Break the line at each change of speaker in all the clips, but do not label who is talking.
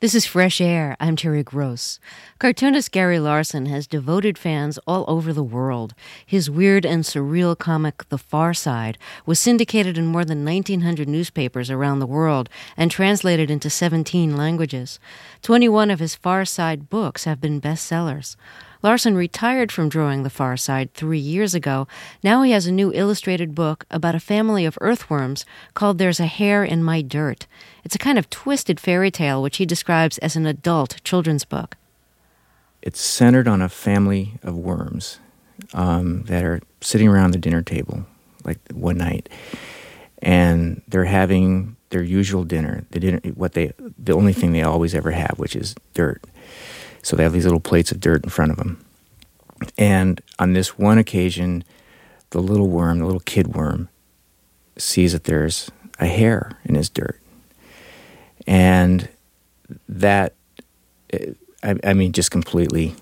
This is Fresh Air. I'm Terry Gross. Cartoonist Gary Larson has devoted fans all over the world. His weird and surreal comic, The Far Side, was syndicated in more than 1,900 newspapers around the world and translated into 17 languages. 21 of his Far Side books have been bestsellers. Larson retired from drawing The Far Side 3 years ago. Now he has a new illustrated book about a family of earthworms called There's a Hair in My Dirt. It's a kind of twisted fairy tale which he describes as an adult children's book.
It's centered on a family of worms that are sitting around the dinner table, like one night, and they're having their usual dinner. The only thing they always ever have, which is dirt. So they have these little plates of dirt in front of them. And on this one occasion, the little kid worm, sees that there's a hair in his dirt. And that, just completely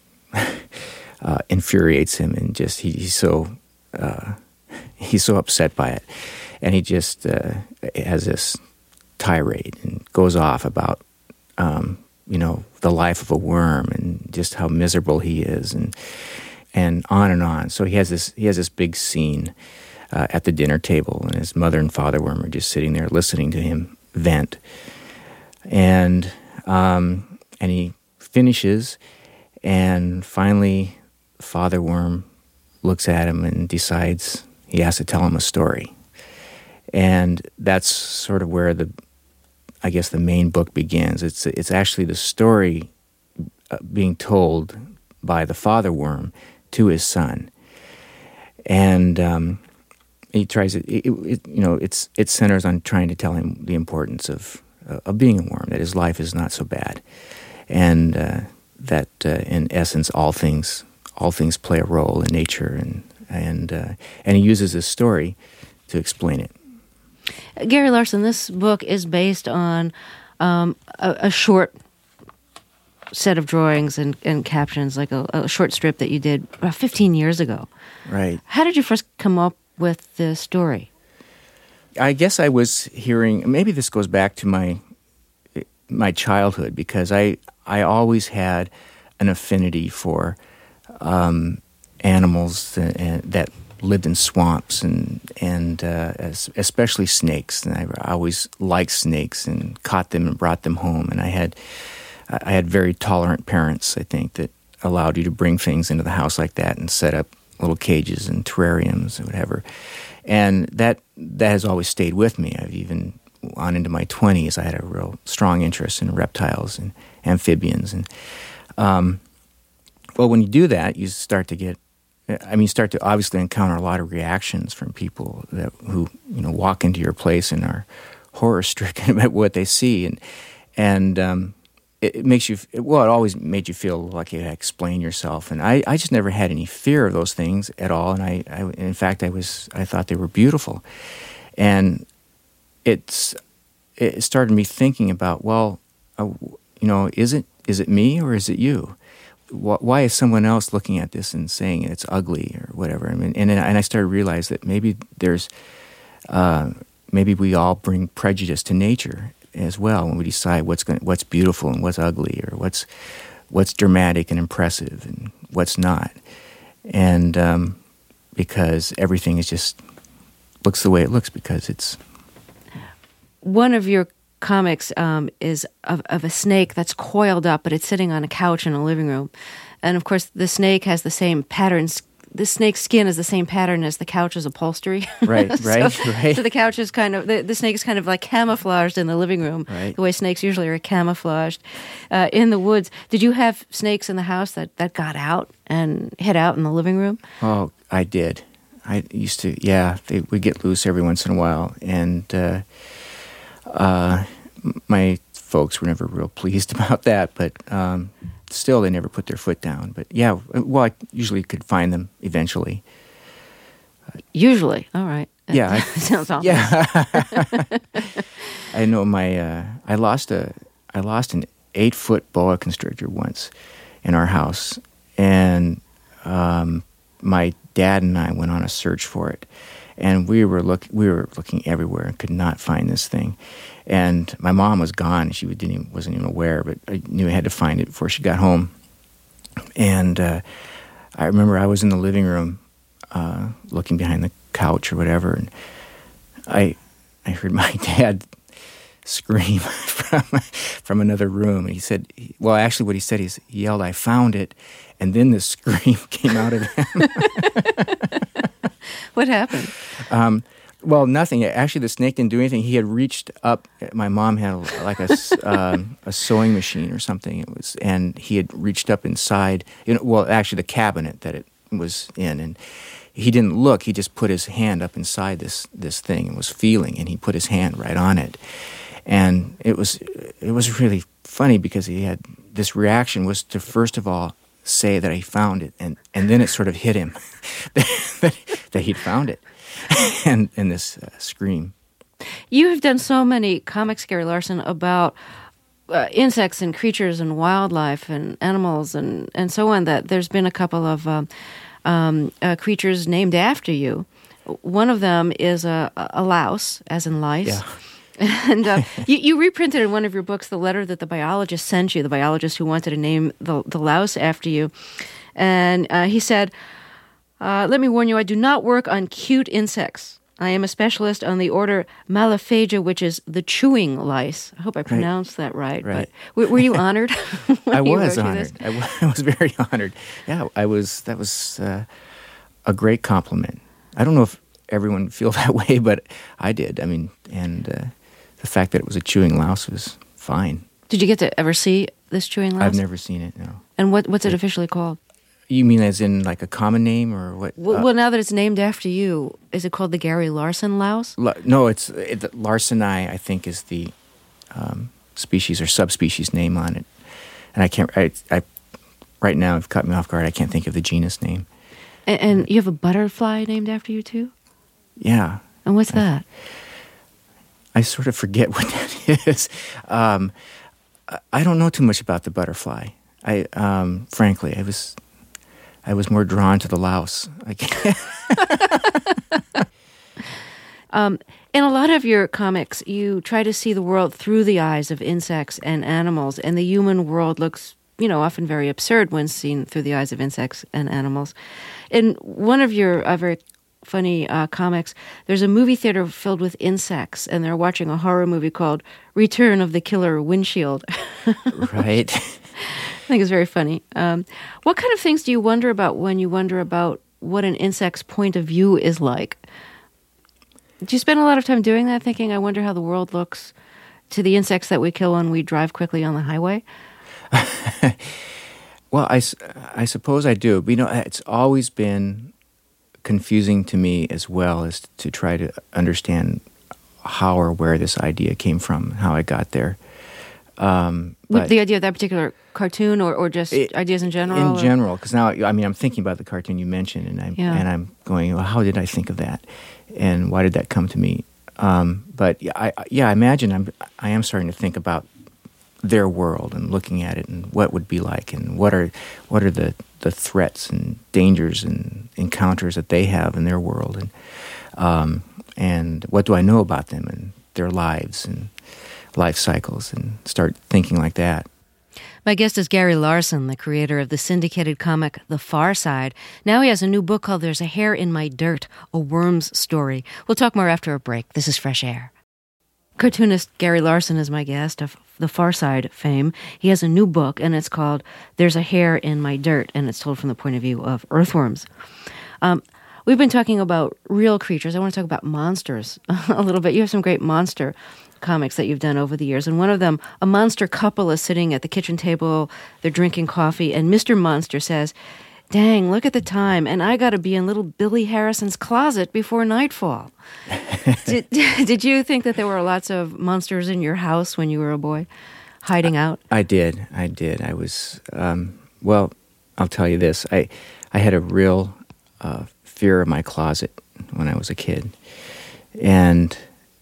infuriates him, and just he's so upset by it. And he just has this tirade and goes off about the life of a worm and just how miserable he is, and on and on. So he has this big scene at the dinner table, and his mother and father worm are just sitting there listening to him vent. And he finishes, and finally father worm looks at him and decides he has to tell him a story. And that's sort of where the main book begins. It's actually the story being told by the father worm to his son, and he tries it centers on trying to tell him the importance of being a worm, that his life is not so bad, and that in essence all things play a role in nature, and he uses this story to explain it.
Gary Larson, this book is based on a short set of drawings and captions, like a short strip that you did about 15 years ago.
Right.
How did you first come up with the story?
I guess I was hearing, maybe this goes back to my childhood, because I always had an affinity for animals that lived in swamps and especially snakes, and I always liked snakes and caught them and brought them home. And I had very tolerant parents, I think, that allowed you to bring things into the house like that and set up little cages and terrariums and whatever. And that has always stayed with me. I've even on into my 20s, I had a real strong interest in reptiles and amphibians. And when you do that, you start to obviously encounter a lot of reactions from people who walk into your place and are horror-stricken about what they see, and it makes you. Well, it always made you feel like you had to explain yourself, and I just never had any fear of those things at all. And in fact, I thought they were beautiful, and it started me thinking about, is it me or is it you? Why is someone else looking at this and saying it's ugly or whatever? And I started to realize that maybe maybe we all bring prejudice to nature as well when we decide what's beautiful and what's ugly, or what's dramatic and impressive and what's not. And because everything looks the way it looks because it's.
One of your comics is of a snake that's coiled up, but it's sitting on a couch in a living room. And of course, the snake has the same patterns. The snake's skin is the same pattern as the couch's upholstery.
Right.
So the couch is kind of, the snake is kind of like camouflaged in the living room,
right,
the way snakes usually are camouflaged in the woods. Did you have snakes in the house that got out and hid out in the living room?
Oh, I did. I used to, they would get loose every once in a while. And my folks were never real pleased about that, but still they never put their foot down. But I usually could find them eventually.
Usually? All right.
Yeah.
Sounds awful.
Yeah. I know I lost an 8-foot boa constrictor once in our house, and my dad and I went on a search for it. And we were looking everywhere and could not find this thing. And my mom was gone. She wasn't even aware, but I knew I had to find it before she got home. And I remember I was in the living room looking behind the couch or whatever, and I heard my dad scream from another room. And he said, well, actually what he said is he yelled, "I found it," and then the scream came out of him.
What happened?
Well, nothing. Actually, the snake didn't do anything. He had reached up. My mom had like a sewing machine or something. And he had reached up inside. Well, actually, the cabinet that it was in, and he didn't look. He just put his hand up inside this thing and was feeling. And he put his hand right on it, and it was really funny because he had this reaction was to first of all say that he found it, and then it sort of hit him that he'd found it. and this scream.
You have done so many comics, Gary Larson, about insects and creatures and wildlife and animals and so on, that there's been a couple of creatures named after you. One of them is a louse, as in lice.
Yeah.
And you reprinted in one of your books the letter that the biologist sent you, the biologist who wanted to name the louse after you. And he said, "Let me warn you, I do not work on cute insects. I am a specialist on the order Malaphagia, which is the chewing lice." I hope I pronounced that right.
Right.
But were you honored?
I was honored. I was very honored. Yeah, That was a great compliment. I don't know if everyone feel that way, but I did. I mean, and the fact that it was a chewing louse was fine.
Did you get to ever see this chewing louse?
I've never seen it, no.
And what's it officially called?
You mean as in like a common name or what?
Well, now that it's named after you, is it called the Gary Larson louse?
No, it's Larsoni, I think, is the species or subspecies name on it. And I can't. I right now, it's caught me off guard. I can't think of the genus name.
And you have a butterfly named after you too?
Yeah.
And what's that?
I sort of forget what that is. I don't know too much about the butterfly. Frankly, I was more drawn to the louse.
In a lot of your comics, you try to see the world through the eyes of insects and animals, and the human world looks, often very absurd when seen through the eyes of insects and animals. In one of your very funny comics, there's a movie theater filled with insects, and they're watching a horror movie called Return of the Killer Windshield.
Right.
I think it's very funny. What kind of things do you wonder about when you wonder about what an insect's point of view is like? Do you spend a lot of time doing that, thinking, I wonder how the world looks to the insects that we kill when we drive quickly on the highway?
Well, I suppose I do. But, it's always been confusing to me as well as to try to understand how or where this idea came from, how I got there.
But the idea of that particular cartoon, or just ideas in general?
In general, because now, I'm thinking about the cartoon you mentioned, and I'm going, well, how did I think of that, and why did that come to me? But I imagine I am starting to think about their world and looking at it and what would be like, and what are the threats and dangers and encounters that they have in their world, and what do I know about them and their lives and life cycles, and start thinking like that.
My guest is Gary Larson, the creator of the syndicated comic The Far Side. Now he has a new book called There's a Hair in My Dirt, a worm's story. We'll talk more after a break. This is Fresh Air. Cartoonist Gary Larson is my guest of The Far Side fame. He has a new book, and it's called There's a Hair in My Dirt, and it's told from the point of view of earthworms. We've been talking about real creatures. I want to talk about monsters a little bit. You have some great monster comics that you've done over the years, and one of them, a monster couple is sitting at the kitchen table, they're drinking coffee, and Mr. Monster says, "Dang, look at the time, and I got to be in little Billy Harrison's closet before nightfall." Did you think that there were lots of monsters in your house when you were a boy, hiding out?
I did. I was, well, I'll tell you this. I had a real fear of my closet when I was a kid, and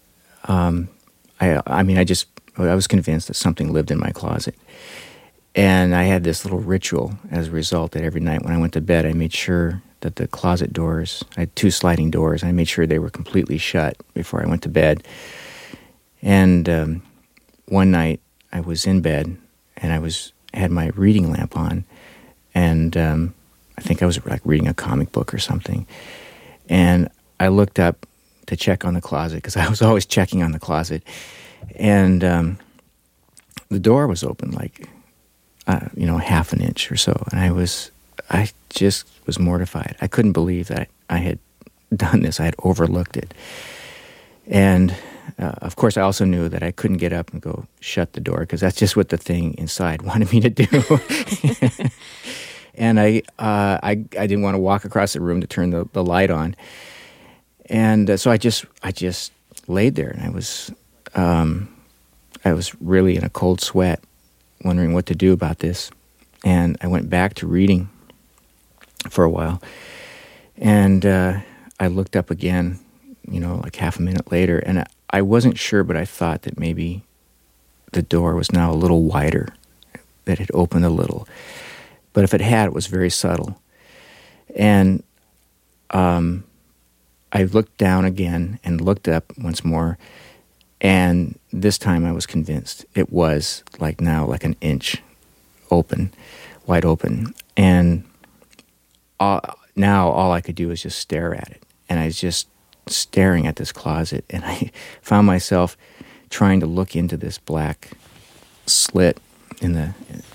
I was convinced that something lived in my closet. And I had this little ritual as a result that every night when I went to bed, I made sure that the closet doors, I had 2 sliding doors. I made sure they were completely shut before I went to bed. And one night I was in bed and had my reading lamp on, and I think I was like reading a comic book or something. And I looked up to check on the closet because I was always checking on the closet, and the door was open like half an inch or so, and I just was mortified. I couldn't believe that I had done this. I had overlooked it. And of course, I also knew that I couldn't get up and go shut the door because that's just what the thing inside wanted me to do. And I didn't want to walk across the room to turn the light on. And so I just laid there, and I was really in a cold sweat, wondering what to do about this. And I went back to reading for a while, and I looked up again, like half a minute later, and I wasn't sure, but I thought that maybe the door was now a little wider, that it opened a little. But if it had, it was very subtle. And I looked down again and looked up once more, and this time I was convinced it was like an inch open, wide open. And now all I could do was just stare at it. And I was just staring at this closet, and I found myself trying to look into this black slit into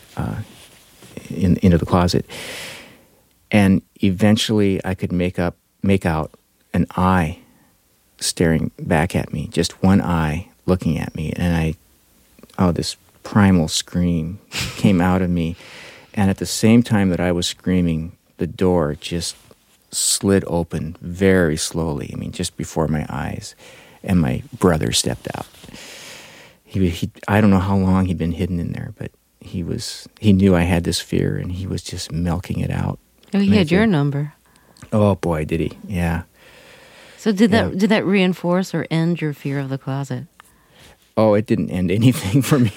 the closet. And eventually I could make out an eye staring back at me, just one eye looking at me. And this primal scream came out of me. And at the same time that I was screaming, the door just slid open very slowly, just before my eyes, and my brother stepped out. He I don't know how long he'd been hidden in there, but he knew I had this fear, and he was just milking it out.
Oh, he had your number.
Oh boy, did he. Yeah.
So did that reinforce or end your fear of the closet?
Oh, it didn't end anything for me.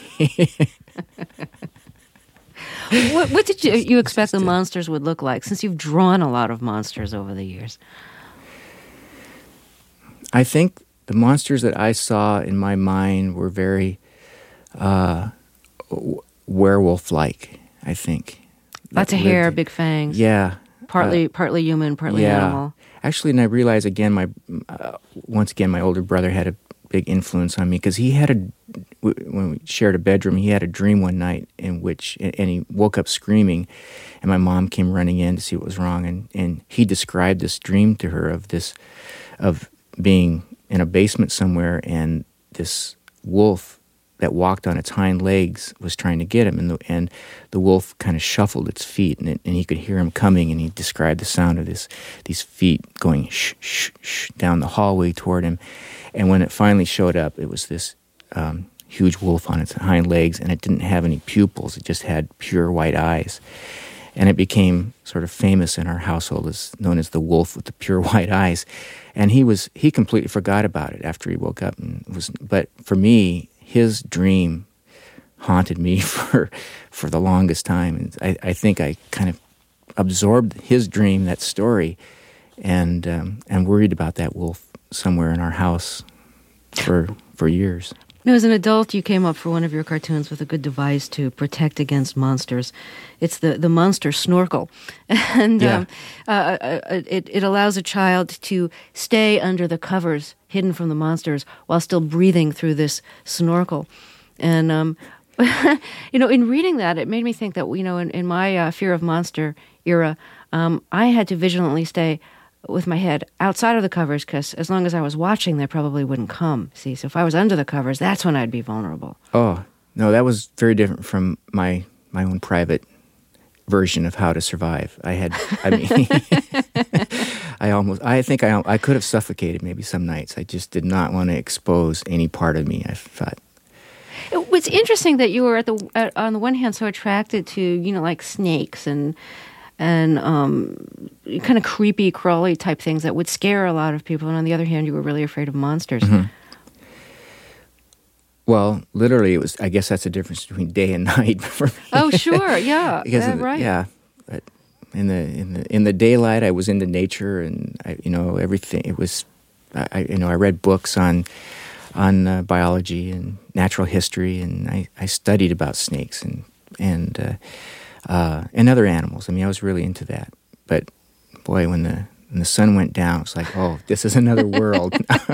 What did you expect the monsters would look like, since you've drawn a lot of monsters over the years?
I think the monsters that I saw in my mind were very werewolf-like, I think.
Lots of hair, big fangs.
Yeah.
Partly human, partly animal.
Actually, and I realized again, once again, my older brother had a big influence on me, because when we shared a bedroom, he had a dream one night and he woke up screaming, and my mom came running in to see what was wrong, and he described this dream to her of being in a basement somewhere, and this wolf that walked on its hind legs was trying to get him, and the wolf kind of shuffled its feet, and he could hear him coming, and he described the sound of these feet going shh, shh, shh down the hallway toward him. And when it finally showed up, it was this huge wolf on its hind legs, and it didn't have any pupils. It just had pure white eyes. And it became sort of famous in our household as known as the wolf with the pure white eyes. And he completely forgot about it after he woke up. But for me, his dream haunted me for the longest time. And I think I kind of absorbed his dream, that story, and worried about that wolf somewhere in our house for years.
Now, as an adult, you came up for one of your cartoons with a good device to protect against monsters. It's the monster snorkel. And it allows a child to stay under the covers, hidden from the monsters, while still breathing through this snorkel. And, in reading that, it made me think that, in my fear of monster era, I had to vigilantly stay with my head outside of the covers, because as long as I was watching, they probably wouldn't come. See, so if I was under the covers, that's when I'd be vulnerable.
Oh, no, that was very different from my own private version of how to survive. I think I could have suffocated maybe some nights. I just did not want to expose any part of me, I thought.
It's interesting that you were on the one hand so attracted to, like snakes and kind of creepy, crawly type things that would scare a lot of people. And on the other hand, you were really afraid of monsters. Mm-hmm.
Well, literally, I guess that's the difference between day and night for me.
Oh, sure, yeah.
Because
right.
Yeah. But in the daylight, I was into nature, and everything. It was, I read books on biology and natural history, and I studied about snakes and other animals. I mean, I was really into that. But boy, when the sun went down, it's like, oh, this is another world.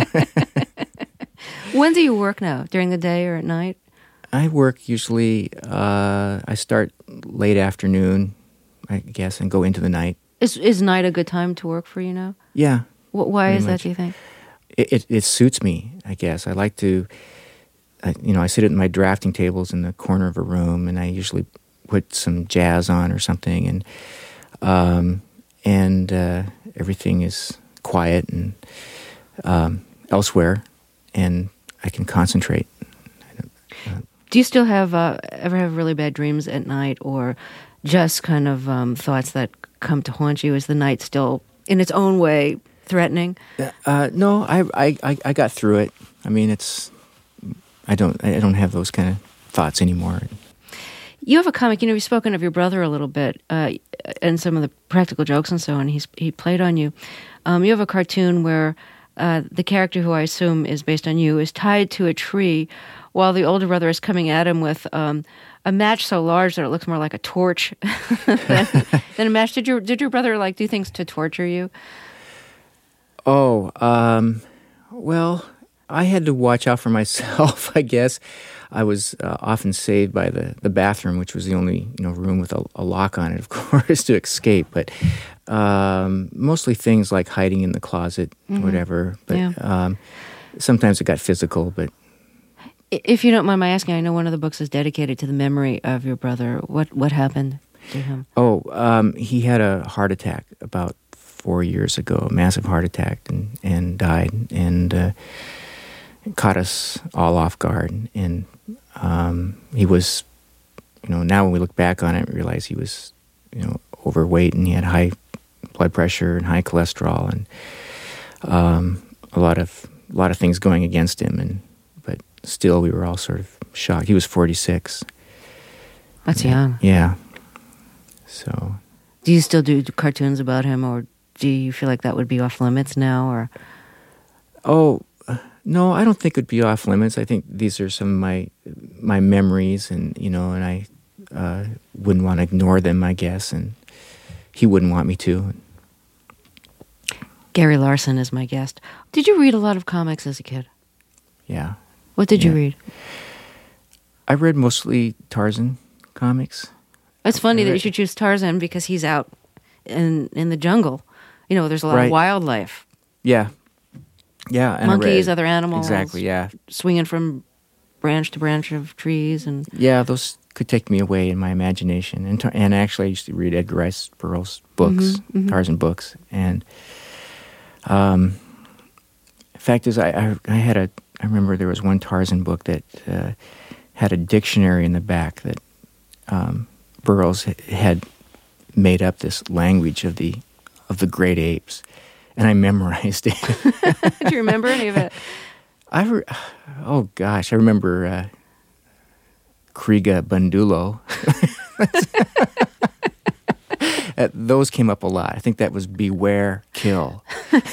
When do you work now? During the day or at night?
I work usually. I start late afternoon, I guess, and go into the night.
Is night a good time to work for you now?
Yeah.
Why is that, do you think?
It suits me, I guess. I like to, I sit at my drafting tables in the corner of a room, and I usually put some jazz on or something, and everything is quiet and elsewhere, and I can concentrate.
Do you still ever have really bad dreams at night, or just kind of thoughts that come to haunt you? Is the night still, in its own way, threatening?
No, I got through it. I mean, I don't have those kind of thoughts anymore.
You have a comic. You've spoken of your brother a little bit, and some of the practical jokes and so on. He played on you. You have a cartoon where the character, who I assume is based on you, is tied to a tree, while the older brother is coming at him with a match so large that it looks more like a torch than a match. Did your brother do things to torture you?
Oh, well, I had to watch out for myself, I guess. I was often saved by the bathroom, which was the only room with a lock on it, of course, to escape. But mostly things like hiding in the closet, whatever. But sometimes it got physical. But
if you don't mind my asking, I know one of the books is dedicated to the memory of your brother. What happened to him?
Oh, he had a heart attack about 4 years ago, a massive heart attack, and died, and caught us all off guard. And he was, now when we look back on it, we realize he was, overweight, and he had high blood pressure and high cholesterol, and a lot of things going against him. But still, we were all sort of shocked. He was 46.
That's young.
Yeah. So.
Do you still do cartoons about him, or do you feel like that would be off limits now, or?
Oh, no, I don't think it would be off limits. I think these are some of my memories, and and I wouldn't want to ignore them, I guess, and he wouldn't want me to.
Gary Larson is my guest. Did you read a lot of comics as a kid?
Yeah.
What did you read?
I read mostly Tarzan comics.
It's funny that you should choose Tarzan because he's out in the jungle. There's a lot of wildlife.
Yeah. Yeah. And
monkeys, other animals.
Exactly, yeah.
Swinging from branch to branch of trees. And
yeah, those could take me away in my imagination. And actually, I used to read Edgar Rice Burroughs' books, Tarzan books. And fact is, I remember there was one Tarzan book that had a dictionary in the back that Burroughs had made up this language of the great apes, and I memorized it.
Do you remember any of it?
Oh gosh, I remember Kriga Bandulo. Those came up a lot. I think that was Beware, Kill.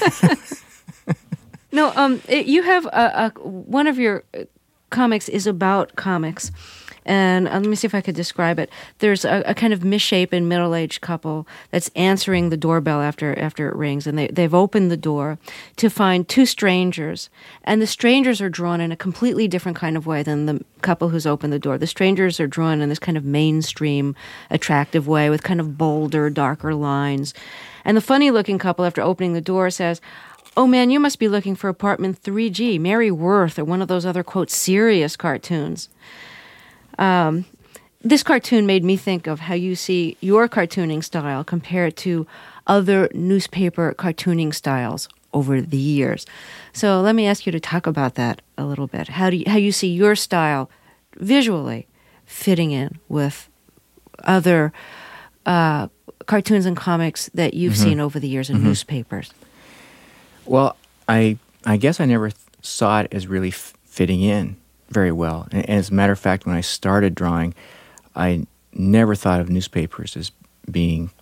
No, you have one of your comics is about comics. And let me see if I could describe it. There's a kind of misshapen middle-aged couple that's answering the doorbell after it rings, and they've opened the door to find two strangers, and the strangers are drawn in a completely different kind of way than the couple who's opened the door. The strangers are drawn in this kind of mainstream, attractive way with kind of bolder, darker lines. And the funny-looking couple, after opening the door, says, "Oh man, you must be looking for apartment 3G, Mary Worth, or one of those other, quote, serious cartoons." This cartoon made me think of how you see your cartooning style compared to other newspaper cartooning styles over the years. So let me ask you to talk about that a little bit. How you see your style visually fitting in with other cartoons and comics that you've seen over the years in newspapers?
Well, I guess I never saw it as really fitting in very well. And as a matter of fact, when I started drawing, I never thought of newspapers as being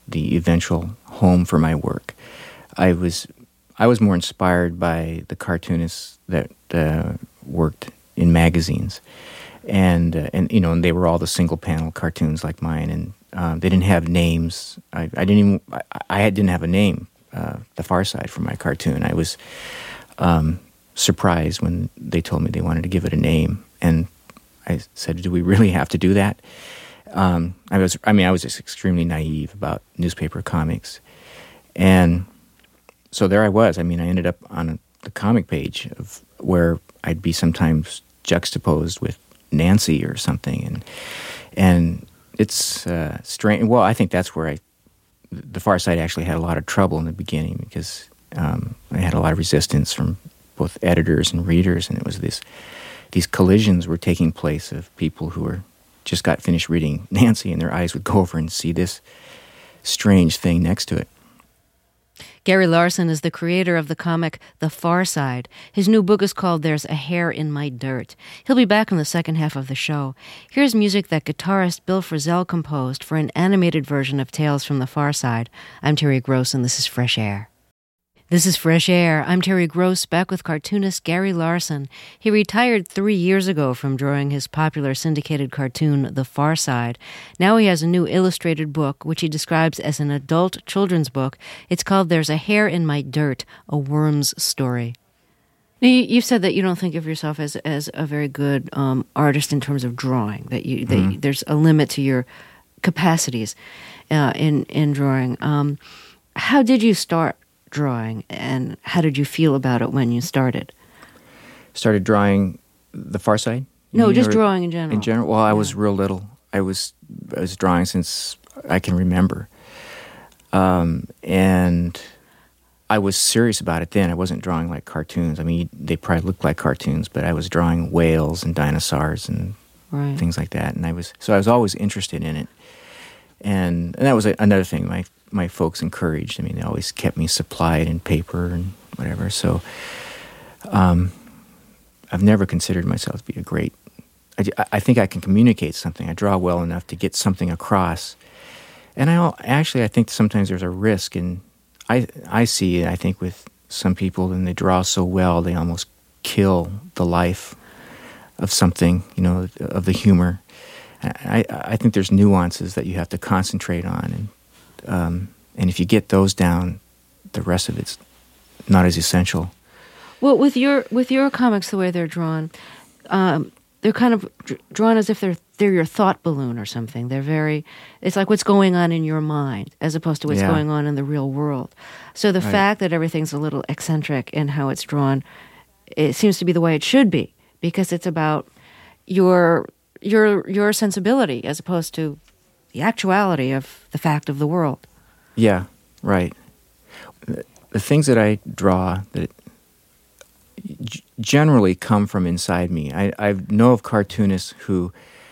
the eventual home for my work. I was more inspired by the cartoonists that worked in magazines, and they were all the single panel cartoons like mine, and they didn't have names. I didn't have a name. The Far Side for my cartoon. I was surprised when they told me they wanted to give it a name, and I said, "Do we really have to do that?" I was just extremely naive about newspaper comics, and so there I was. I ended up on the comic page of where I'd be sometimes juxtaposed with Nancy or something, and it's strange. Well, I think that's where the Far Side actually had a lot of trouble in the beginning, because I had a lot of resistance from both editors and readers, and it was these collisions were taking place of people who were just got finished reading Nancy, and their eyes would go over and see this strange thing next to it.
Gary Larson is the creator of the comic The Far Side. His new book is called There's a Hair in My Dirt. He'll be back in the second half of the show. Here's music that guitarist Bill Frisell composed for an animated version of Tales from the Far Side. I'm Terry Gross, and this is Fresh Air. This is Fresh Air. I'm Terry Gross, back with cartoonist Gary Larson. He retired 3 years ago from drawing his popular syndicated cartoon, The Far Side. Now he has a new illustrated book, which he describes as an adult children's book. It's called There's a Hair in My Dirt, a worm's story. Now, you've said that you don't think of yourself as a very good artist in terms of drawing, that there's a limit to your capacities in drawing. How did you start drawing, and how did you feel about it when you started?
Started drawing The Far Side?
No, just drawing in general.
In general? Well, I was real little. I was drawing since I can remember. And I was serious about it then. I wasn't drawing like cartoons. They probably looked like cartoons, but I was drawing whales and dinosaurs and things like that. And I was always interested in it. And that was another thing my folks encouraged. They always kept me supplied in paper and whatever. So I've never considered myself to be a great... I think I can communicate something. I draw well enough to get something across. And I think sometimes there's a risk, and I see it, I think, with some people, and they draw so well, they almost kill the life of something, of the humor. I think there's nuances that you have to concentrate on, and if you get those down, the rest of it's not as essential.
Well, with your comics, the way they're drawn, they're kind of drawn as if they're your thought balloon or something. It's like what's going on in your mind as opposed to what's going on in the real world. So the fact that everything's a little eccentric in how it's drawn, it seems to be the way it should be, because it's about your sensibility as opposed to the actuality of the fact of the world.
Yeah, right. The things that I draw that generally come from inside me. I know of cartoonists who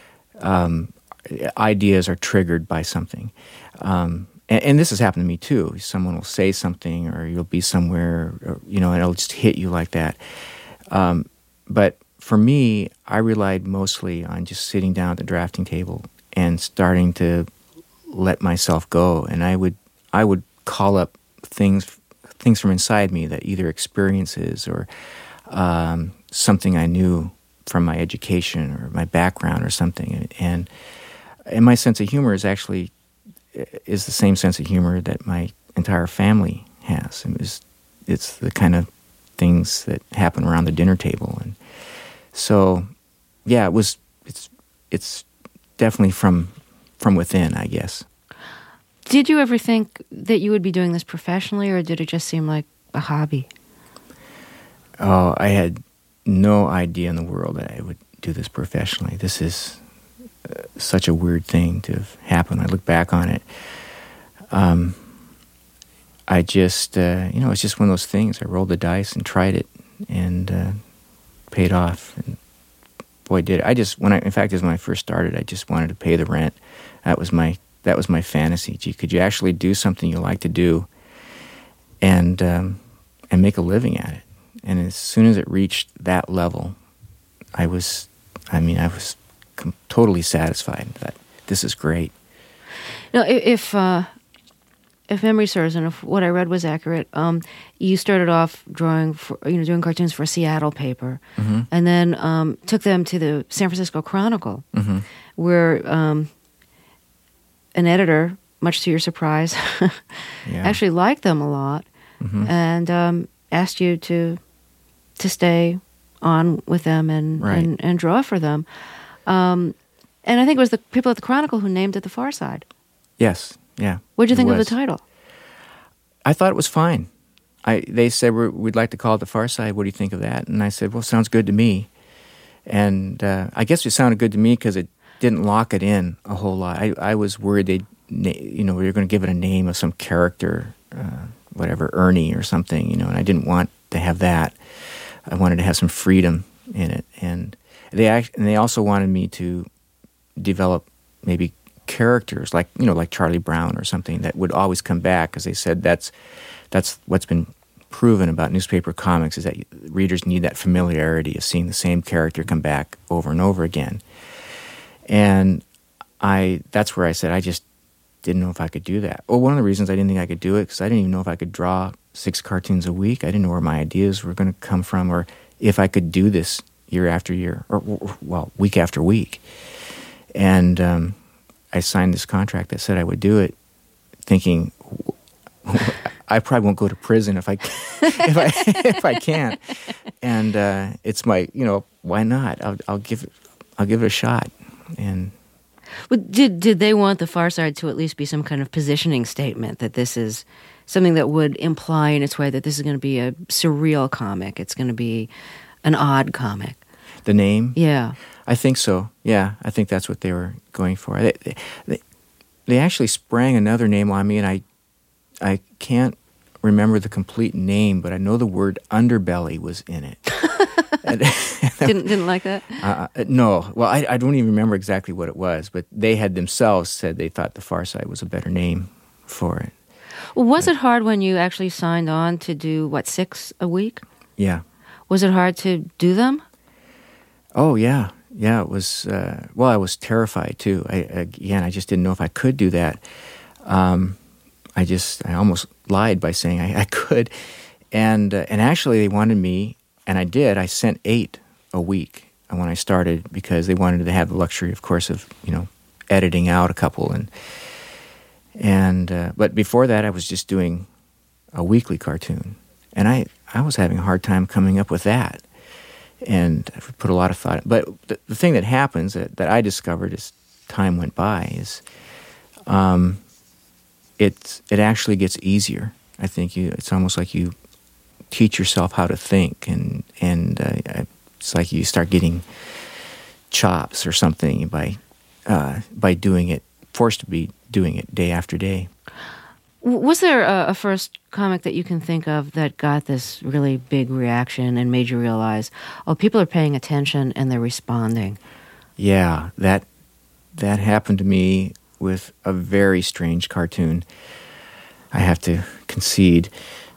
ideas are triggered by something. And this has happened to me too. Someone will say something, or you'll be somewhere, and it'll just hit you like that. But for me, I relied mostly on just sitting down at the drafting table and starting to let myself go. And I would call up things from inside me, that either experiences or something I knew from my education or my background or something. And my sense of humor is the same sense of humor that my entire family has. It's the kind of things that happen around the dinner table. And so, yeah, it's definitely from within, I guess.
Did you ever think that you would be doing this professionally, or did it just seem like a hobby?
Oh, I had no idea in the world that I would do this professionally. This is such a weird thing to have happened. I look back on it. I just, it's just one of those things. I rolled the dice and tried it, and paid off. And boy, did it. When I first started, I just wanted to pay the rent. That was my fantasy. Gee, could you actually do something you like to do, and make a living at it? And as soon as it reached that level, I was totally satisfied that this is great.
Now, if if memory serves and if what I read was accurate, you started off doing cartoons for a Seattle paper, and then took them to the San Francisco Chronicle, where an editor, much to your surprise, actually liked them a lot, and asked you to stay on with them and draw for them. And I think it was the people at the Chronicle who named it The Far Side.
Yes, yeah.
What did you think of the title?
I thought it was fine. They said, we'd like to call it The Far Side. What do you think of that? And I said, well, sounds good to me. And I guess it sounded good to me because it didn't lock it in a whole lot. I was worried we were going to give it a name of some character, whatever, Ernie or something, and I didn't want to have that. I wanted to have some freedom in it. And they also wanted me to develop maybe characters like Charlie Brown or something that would always come back, because they said that's what's been proven about newspaper comics, is that readers need that familiarity of seeing the same character come back over and over again. And that's where I said I just didn't know if I could do that. Well, one of the reasons I didn't think I could do it, because I didn't even know if I could draw 6 cartoons a week. I didn't know where my ideas were going to come from, or if I could do this year after year, or week after week. And I signed this contract that said I would do it, thinking I probably won't go to prison if I can't. And it's my, why not? I'll give it a shot. And
did they want The Far Side to at least be some kind of positioning statement that this is something that would imply in its way that this is going to be a surreal comic? It's going to be an odd comic.
The name?
Yeah.
I think so. Yeah, I think that's what they were going for. They actually sprang another name on me, and I can't remember the complete name, but I know the word underbelly was in it.
Didn't like that?
No. Well, I don't even remember exactly what it was, but they had themselves said they thought The Far Side was a better name for it.
Well, was it hard when you actually signed on to do, 6 a week?
Yeah.
Was it hard to do them?
Oh, yeah. Yeah, it was, I was terrified too. I just didn't know if I could do that. I almost lied by saying I could. And actually they wanted me, and I did. I sent 8 a week when I started, because they wanted to have the luxury, of course, of, editing out a couple. But before that, I was just doing a weekly cartoon. And I was having a hard time coming up with that. And I put a lot of thought. But the thing that happens that I discovered as time went by is, it actually gets easier. I think it's almost like you teach yourself how to think, and it's like you start getting chops or something by doing it, forced to be doing it day after day.
Was there a first comic that you can think of that got this really big reaction and made you realize, people are paying attention and they're responding? Yeah,
that happened to me with a very strange cartoon. I have to concede.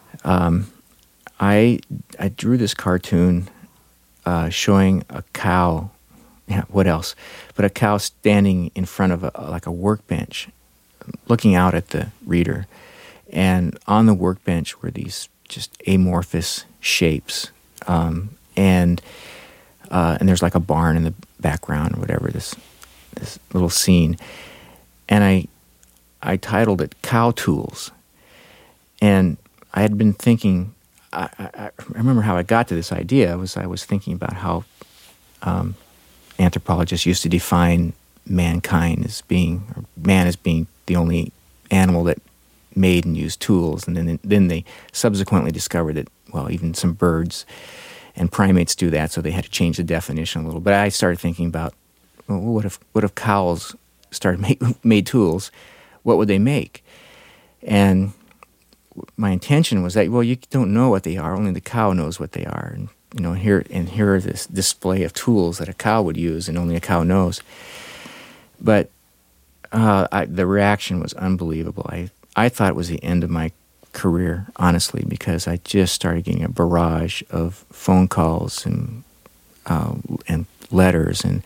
I drew this cartoon showing a cow. Yeah, what else? But a cow standing in front of a workbench, looking out at the reader. And on the workbench were these just amorphous shapes. And there's like a barn in the background or whatever, this little scene. And I titled it Cow Tools. And I had been thinking, I remember how I got to this idea. I was thinking about how anthropologists used to define mankind as being, or man as being the only animal that made and used tools, and then they subsequently discovered that, even some birds and primates do that, so they had to change the definition a little. But I started thinking about, what if cows started made tools? What would they make? And my intention was that, you don't know what they are, only the cow knows what they are. And here are this display of tools that a cow would use, and only a cow knows. But the reaction was unbelievable. I thought it was the end of my career, honestly, because I just started getting a barrage of phone calls and letters and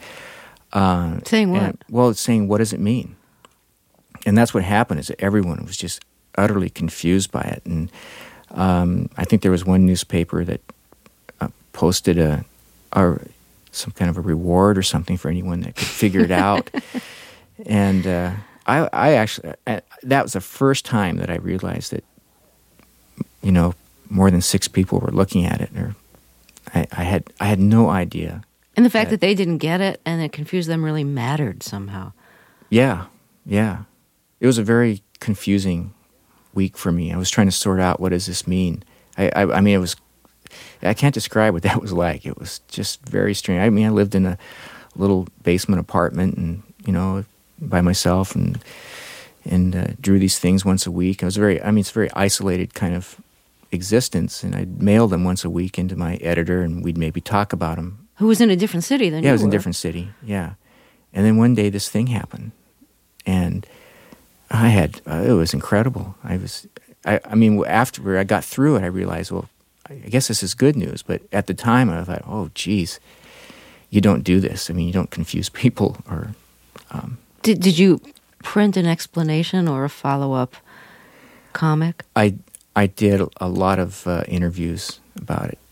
saying what?
Saying, what does it mean? And that's what happened, is that everyone was just utterly confused by it. And I think there was one newspaper that posted some kind of a reward or something for anyone that could figure it out. And I actually, that was the first time that I realized that, more than 6 people were looking at it. Or I had no idea.
And the fact that they didn't get it and it confused them really mattered somehow.
Yeah. It was a very confusing week for me. I was trying to sort out, what does this mean? I mean, it was, I can't describe what that was like. It was just very strange. I mean, I lived in a little basement apartment and, by myself and drew these things once a week. It's a very isolated kind of existence, and I'd mail them once a week into my editor, and we'd maybe talk about them.
Who was in a different city than you were?
Yeah, I was in a different city, yeah. And then one day this thing happened, and it was incredible. I mean, after I got through it, I realized, well, I guess this is good news. But at the time, I thought, oh, geez, you don't do this. I mean, you don't confuse people. Or
Did you print an explanation or a follow-up comic?
I did a lot of interviews about it.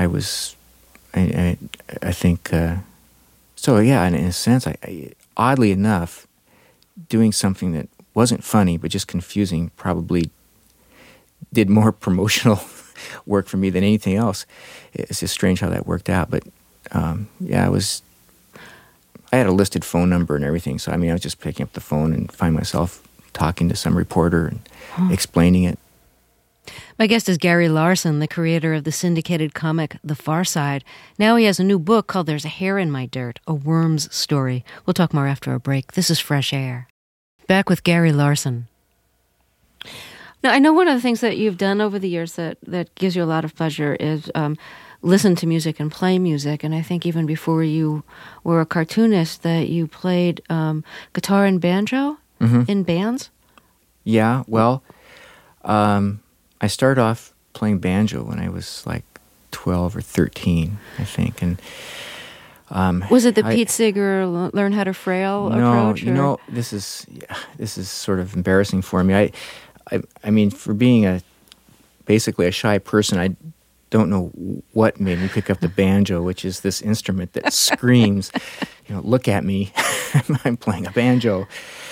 I think, so yeah, in a sense, oddly enough, doing something that wasn't funny but just confusing probably did more promotional work for me than anything else. It's just strange how that worked out. But yeah, I had a listed phone number and everything, so I mean, I was just picking up the phone and find myself talking to some reporter and explaining it.
My guest is Gary Larson, the creator of the syndicated comic The Far Side. Now he has a new book called There's a Hair in My Dirt, a worm's story. We'll talk more after a break. This is Fresh Air. Back with Gary Larson. Now, I know one of the things that you've done over the years that gives you a lot of pleasure is listen to music and play music. And I think even before you were a cartoonist that you played guitar and banjo in bands?
Yeah, well, I started off playing banjo when I was like 12 or 13, I think. And
was it the Pete Seeger Learn How to Frail approach?
No, this is sort of embarrassing for me. I mean, for being basically a shy person, I don't know what made me pick up the banjo, which is this instrument that screams, look at me, I'm playing a banjo.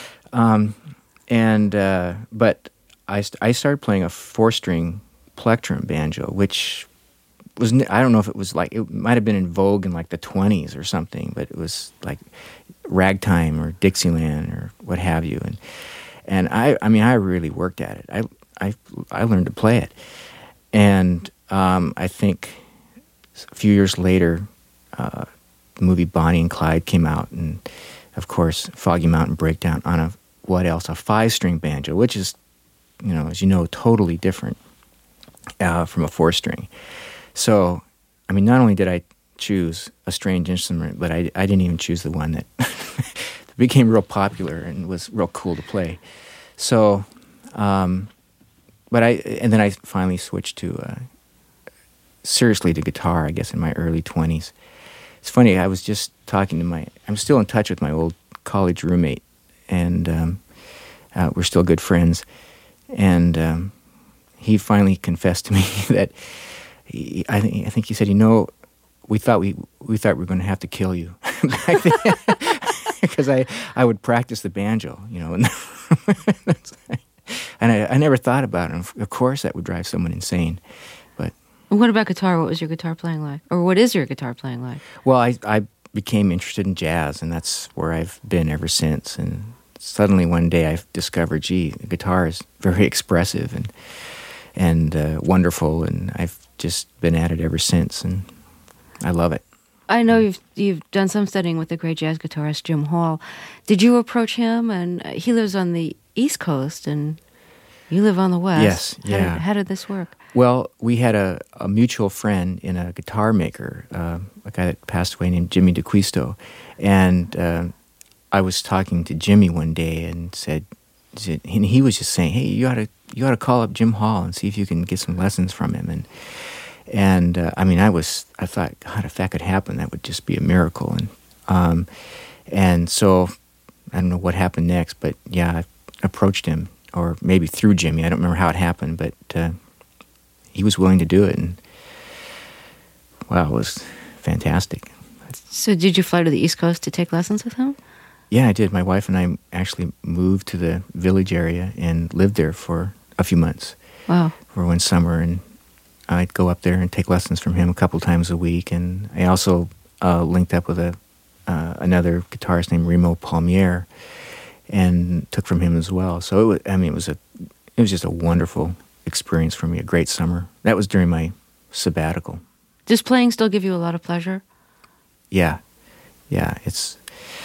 But I started playing a 4-string plectrum banjo, which was, I don't know if it was like, it might have been in vogue in like the 20s or something, but it was like ragtime or Dixieland or what have you. And I really worked at it. I learned to play it. And I think a few years later, the movie Bonnie and Clyde came out, and of course, Foggy Mountain Breakdown on a 5-string banjo, which is, as you know, totally different from a 4-string. So, I mean, not only did I choose a strange instrument, but I didn't even choose the one that became real popular and was real cool to play. So, and then I finally switched seriously to guitar, I guess, in my early 20s. It's funny, I was just talking to I'm still in touch with my old college roommate, and we're still good friends. And he finally confessed to me that I think he said, we thought we were going to have to kill you back then, because I would practice the banjo, and I never thought about it. Of course, that would drive someone insane. But
what about guitar? What was your guitar playing like, or what is your guitar playing like?
Well, I became interested in jazz, and that's where I've been ever since. And suddenly one day I discovered, the guitar is very expressive and wonderful, and I've just been at it ever since, and I love it.
I know you've done some studying with the great jazz guitarist Jim Hall. Did you approach him? And he lives on the East Coast, and you live on the West.
Yes, yeah.
How did this work?
Well, we had a mutual friend in a guitar maker, a guy that passed away named Jimmy DeQuisto, and I was talking to Jimmy one day and and he was just saying, hey, you ought to call up Jim Hall and see if you can get some lessons from him. And I mean, I thought, God, if that could happen, that would just be a miracle. And so I don't know what happened next, but yeah, I approached him, or maybe through Jimmy. I don't remember how it happened, but he was willing to do it, and wow, it was fantastic.
So did you fly to the East Coast to take lessons with him?
Yeah, I did. My wife and I actually moved to the Village area and lived there for a few months.
Wow.
For one summer, and I'd go up there and take lessons from him a couple times a week. And I also linked up with another guitarist named Remo Palmier and took from him as well. So it was just a wonderful experience for me, a great summer. That was during my sabbatical.
Does playing still give you a lot of pleasure?
Yeah. It's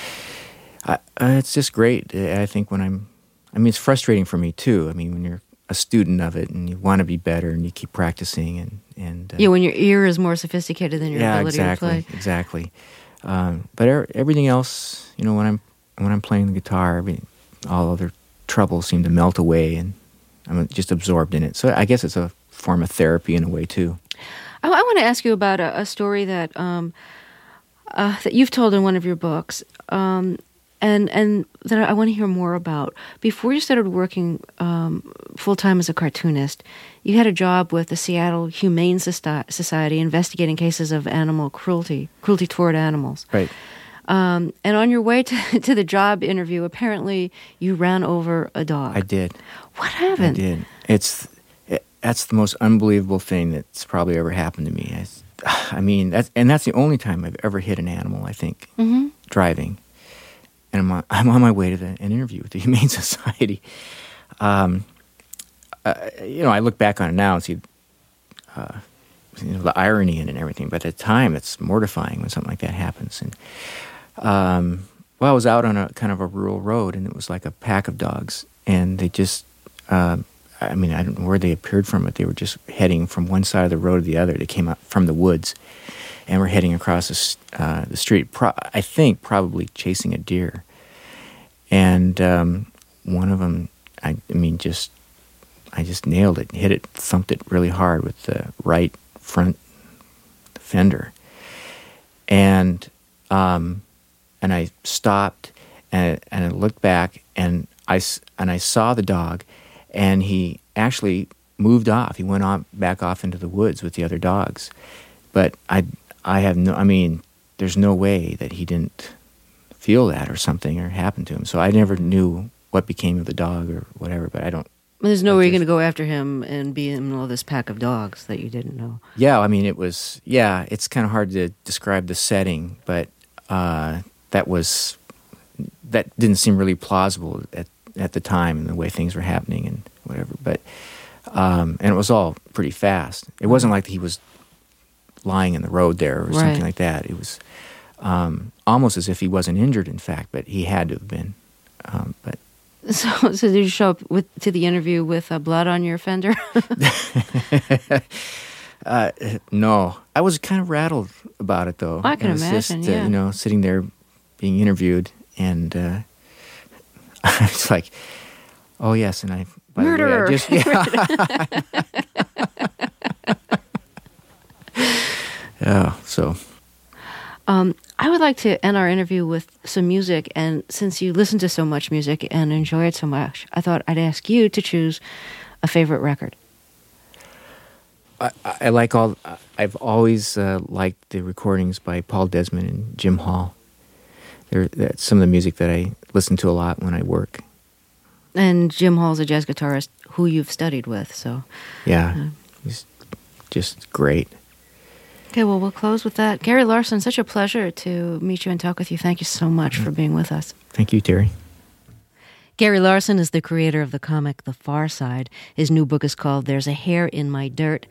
just great. I think it's frustrating for me too. I mean, when you're a student of it and you want to be better and you keep practicing and
when your ear is more sophisticated than your ability to play.
Exactly. But everything else, when I'm playing the guitar, all other troubles seem to melt away, and I'm just absorbed in it. So I guess it's a form of therapy in a way too.
I want to ask you about a story that that you've told in one of your books, and that I want to hear more about. Before you started working full-time as a cartoonist, you had a job with the Seattle Humane Society investigating cases of animal cruelty toward animals.
Right.
And on your way to the job interview, apparently you ran over a dog.
I did.
What happened?
I did. That's the most unbelievable thing that's probably ever happened to me. That's the only time I've ever hit an animal, I think, driving. And I'm on my way to an interview with the Humane Society. I look back on it now and see, the irony in it and everything. But at the time, it's mortifying when something like that happens. And I was out on a kind of a rural road, and it was like a pack of dogs, and they just, I don't know where they appeared from, but they were just heading from one side of the road to the other. They came up from the woods, and were heading across the street. I think probably chasing a deer. And one of them, I just nailed it, hit it, thumped it really hard with the right front fender. And I stopped and I looked back and I saw the dog, and he actually moved off. He went back off into the woods with the other dogs. But there's no way that he didn't feel that or something or happened to him. So I never knew what became of the dog or whatever, but I don't.
There's no way you're going to go after him and be in the middle of this pack of dogs that you didn't know.
Yeah, it's kind of hard to describe the setting, but that didn't seem really plausible at the time and the way things were happening and whatever. But and it was all pretty fast. It wasn't like he was lying in the road there or something like that. It was almost as if he wasn't injured, in fact, but he had to have been.
So did you show up to the interview with blood on your fender?
No, I was kind of rattled about it, though.
I can imagine.
Just, sitting there being interviewed, and I was like, "Oh yes," and
murderer.
Yeah. So.
I would like to end our interview with some music, and since you listen to so much music and enjoy it so much, I thought I'd ask you to choose a favorite record.
I've always liked the recordings by Paul Desmond and Jim Hall. That's some of the music that I listen to a lot when I work.
And Jim Hall's a jazz guitarist who you've studied with, so...
Yeah, he's just great.
Okay, well, we'll close with that. Gary Larson, such a pleasure to meet you and talk with you. Thank you so much for being with us.
Thank you, Terry.
Gary Larson is the creator of the comic The Far Side. His new book is called There's a Hair in My Dirt.